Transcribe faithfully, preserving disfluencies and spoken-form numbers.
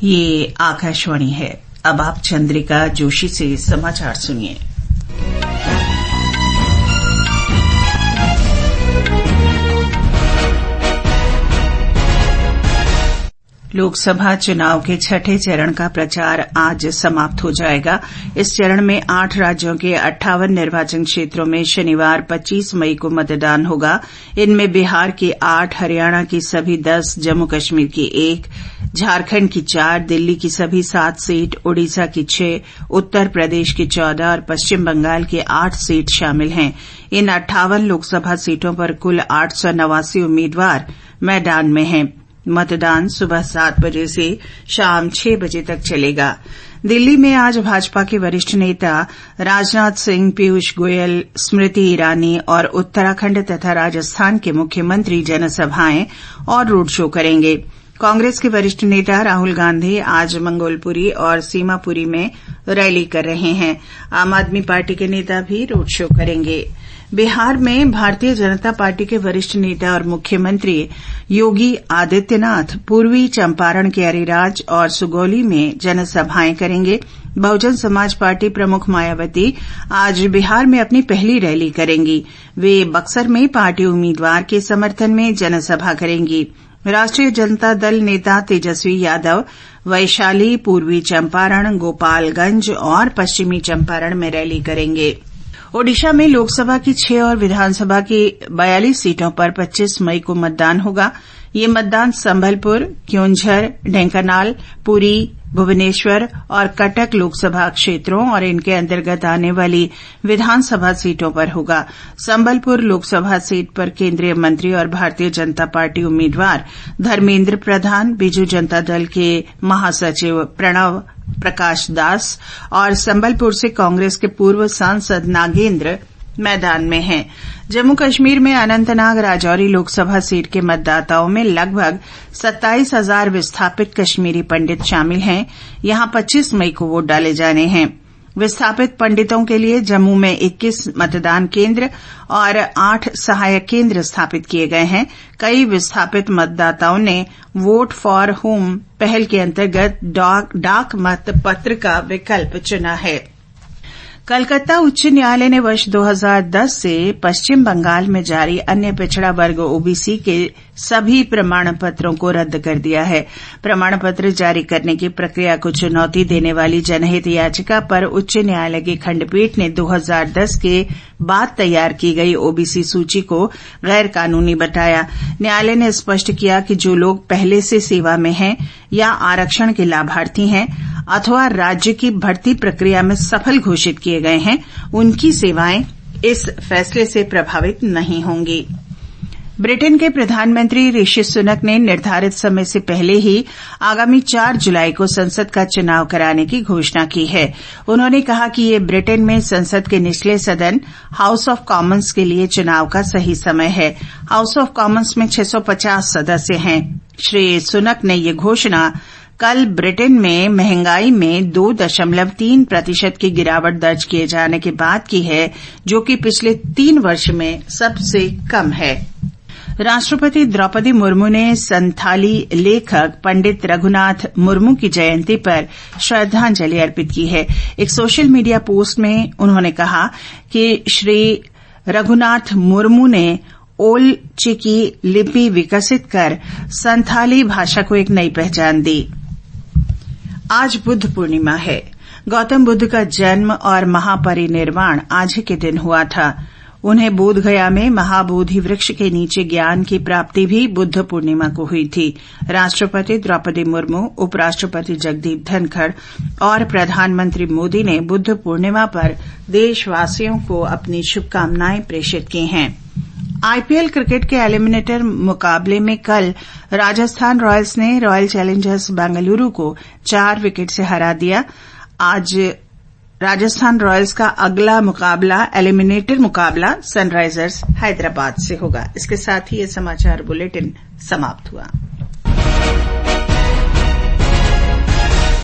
ये आकाशवाणी है। अब आप चंद्रिका जोशी से समाचार सुनिए। लोकसभा चुनाव के छठे चरण का प्रचार आज समाप्त हो जाएगा। इस चरण में आठ राज्यों के अट्ठावन निर्वाचन क्षेत्रों में शनिवार पच्चीस मई को मतदान होगा। इनमें बिहार की आठ, हरियाणा की सभी दस, जम्मू कश्मीर की एक, झारखंड की चार, दिल्ली की सभी सात सीट, ओडिशा की छह, उत्तर प्रदेश की चौदह और पश्चिम बंगाल की आठ सीट शामिल हैं। इन अट्ठावन लोकसभा सीटों पर कुल आठ सौ नवासी उम्मीदवार मैदान में हैं। मतदान सुबह सात बजे से शाम छह बजे तक चलेगा। दिल्ली में आज भाजपा के वरिष्ठ नेता राजनाथ सिंह, पीयूष गोयल, स्मृति ईरानी और उत्तराखंड तथा राजस्थान के मुख्यमंत्री जनसभाएं और रोड शो करेंगे। कांग्रेस के वरिष्ठ नेता राहुल गांधी आज मंगोलपुरी और सीमापुरी में रैली कर रहे हैं। आम आदमी पार्टी के नेता भी रोड शो करेंगे। बिहार में भारतीय जनता पार्टी के वरिष्ठ नेता और मुख्यमंत्री योगी आदित्यनाथ पूर्वी चंपारण के अरिराज और सुगौली में जनसभाएं करेंगे। बहुजन समाज पार्टी प्रमुख मायावती आज बिहार में अपनी पहली रैली करेंगी। वे बक्सर में पार्टी उम्मीदवार के समर्थन में जनसभा करेंगी। राष्ट्रीय जनता दल नेता तेजस्वी यादव वैशाली, पूर्वी चंपारण, गोपालगंज और पश्चिमी चंपारण में रैली करेंगे। ओडिशा में लोकसभा की छह और विधानसभा की बयालीस सीटों पर पच्चीस मई को मतदान होगा। ये मतदान संबलपुर, क्योंझर, ढेंकानाल, पुरी, भुवनेश्वर और कटक लोकसभा क्षेत्रों और इनके अंतर्गत आने वाली विधानसभा सीटों पर होगा। संबलपुर लोकसभा सीट पर केंद्रीय मंत्री और भारतीय जनता पार्टी उम्मीदवार धर्मेंद्र प्रधान, बीजू जनता दल के महासचिव प्रणव प्रकाश दास और संबलपुर से कांग्रेस के पूर्व सांसद नागेंद्र मैदान में हैं। जम्मू कश्मीर में अनंतनाग राजौरी लोकसभा सीट के मतदाताओं में लगभग सत्ताईस हजार विस्थापित कश्मीरी पंडित शामिल हैं। यहां पच्चीस मई को वोट डाले जाने हैं। विस्थापित पंडितों के लिए जम्मू में इक्कीस मतदान केंद्र और आठ सहायक केंद्र स्थापित किए गए हैं। कई विस्थापित मतदाताओं ने वोट फॉर होम पहल के अंतर्गत डाक मत पत्र का विकल्प चुना है। कलकत्ता उच्च न्यायालय ने वर्ष दो हज़ार दस से पश्चिम बंगाल में जारी अन्य पिछड़ा वर्ग ओबीसी के सभी प्रमाण पत्रों को रद्द कर दिया है। प्रमाण पत्र जारी करने की प्रक्रिया को चुनौती देने वाली जनहित याचिका पर उच्च न्यायालय की खंडपीठ ने दो हज़ार दस के बाद तैयार की गई ओबीसी सूची को गैर कानूनी बताया। न्यायालय ने स्पष्ट किया कि जो लोग पहले से सेवा में हैं या आरक्षण के लाभार्थी हैं अथवा राज्य की भर्ती प्रक्रिया में सफल घोषित किए गए हैं, उनकी सेवाएं इस फैसले से प्रभावित नहीं होंगी। ब्रिटेन के प्रधानमंत्री ऋषि सुनक ने निर्धारित समय से पहले ही आगामी चार जुलाई को संसद का चुनाव कराने की घोषणा की है। उन्होंने कहा कि ये ब्रिटेन में संसद के निचले सदन हाउस ऑफ कॉमन्स के लिए चुनाव का सही समय है। हाउस ऑफ कॉमन्स में छह सौ पचास सदस्य हैं। श्री सुनक ने ये घोषणा कल ब्रिटेन में महंगाई में दो दशमलव तीन प्रतिशत की गिरावट दर्ज किए जाने के बाद की है, जो कि पिछले तीन वर्ष में सबसे कम है। राष्ट्रपति द्रौपदी मुर्मू ने संथाली लेखक पंडित रघुनाथ मुर्मू की जयंती पर श्रद्धांजलि अर्पित की है। एक सोशल मीडिया पोस्ट में उन्होंने कहा कि श्री रघुनाथ मुर्मू ने ओल चिकी लिपि विकसित कर संथाली भाषा को एक नई पहचान दी। आज बुद्ध पूर्णिमा है। गौतम बुद्ध का जन्म और महापरिनिर्वाण आज ही के दिन हुआ था। उन्हें बोधगया में महाबोधि वृक्ष के नीचे ज्ञान की प्राप्ति भी बुद्ध पूर्णिमा को हुई थी। राष्ट्रपति द्रौपदी मुर्मू, उपराष्ट्रपति जगदीप धनखड़ और प्रधानमंत्री मोदी ने बुद्ध पूर्णिमा पर देशवासियों को अपनी शुभकामनाएं प्रेषित की हैं। आईपीएल क्रिकेट के एलिमिनेटर मुकाबले में कल राजस्थान रॉयल्स ने रॉयल चैलेंजर्स बेंगलुरु को चार विकेट से हरा दिया। आज राजस्थान रॉयल्स का अगला मुकाबला एलिमिनेटर मुकाबला सनराइजर्स हैदराबाद से होगा। इसके साथ ही ये समाचार बुलेटिन समाप्त हुआ।